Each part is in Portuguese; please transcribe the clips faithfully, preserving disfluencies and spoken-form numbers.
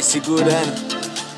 segurando.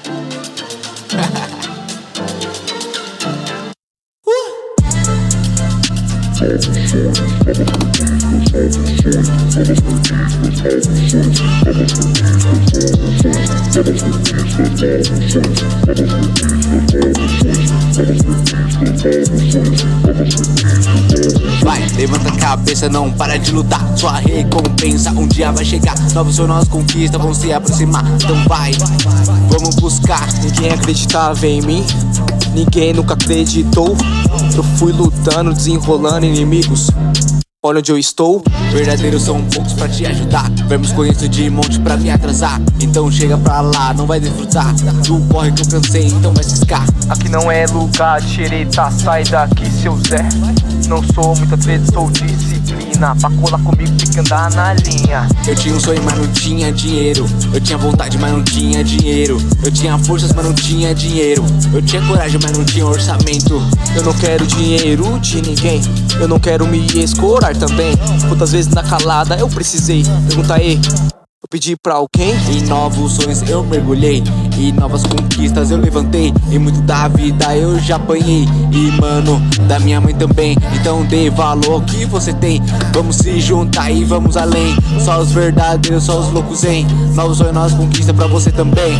Vai, levanta a cabeça, não para de lutar. Sua recompensa um dia vai chegar. Novos sonhos, novas conquistas vão se aproximar. Então vai, vamos buscar. Ninguém acreditava em mim, ninguém nunca acreditou. Eu fui lutando, desenrolando inimigos. Olha onde eu estou. Verdadeiros são poucos pra te ajudar. Vermos conheço de monte pra me atrasar. Então chega pra lá, não vai desfrutar do corre que eu cansei, então vai ciscar. Aqui não é lugar de xereta, sai daqui seu Zé. Não sou muito atleta, sou disciplina. Pra colar comigo tem que andar na linha. Eu tinha um sonho, mas não tinha dinheiro. Eu tinha vontade, mas não tinha dinheiro. Eu tinha forças, mas não tinha dinheiro. Eu tinha coragem, mas não tinha orçamento. Eu não quero dinheiro de ninguém, eu não quero me escorar também. Quantas vezes na calada eu precisei perguntar aí, eu pedi pra alguém. Em novos sonhos eu mergulhei, e novas conquistas eu levantei. E muito da vida eu já apanhei, e mano, da minha mãe também. Então dê valor ao que você tem. Vamos se juntar e vamos além. Só os verdadeiros, só os loucos, hein? Novos sonhos, novas conquistas pra você também.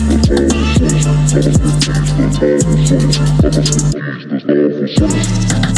Novos sonhos,